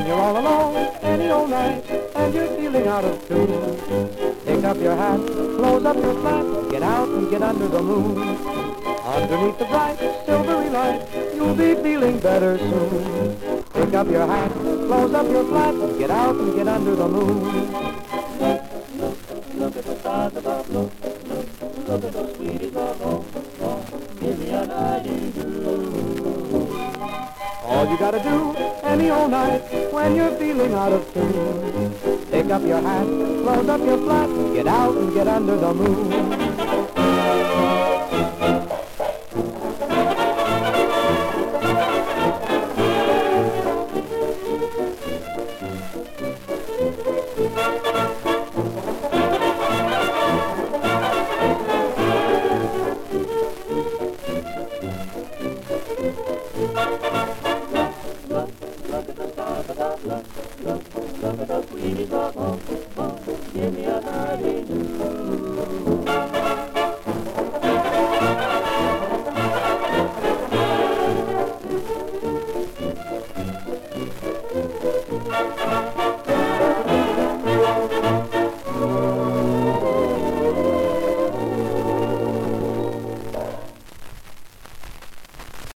When you're all alone, any old night, and you're feeling out of tune, pick up your hat, close up your flap, get out and get under the moon. Underneath the bright, silvery light, you'll be feeling better soon. Pick up your hat, close up your flap, get out and get under the moon. Look at the stars above, look at those sweeties below. Give me a nighty-do. All you gotta do, any old night, when you're feeling out of tune, pick up your hat, close up your flap, get out and get under the moon. Look at those sweeties above, give me a nighty-do.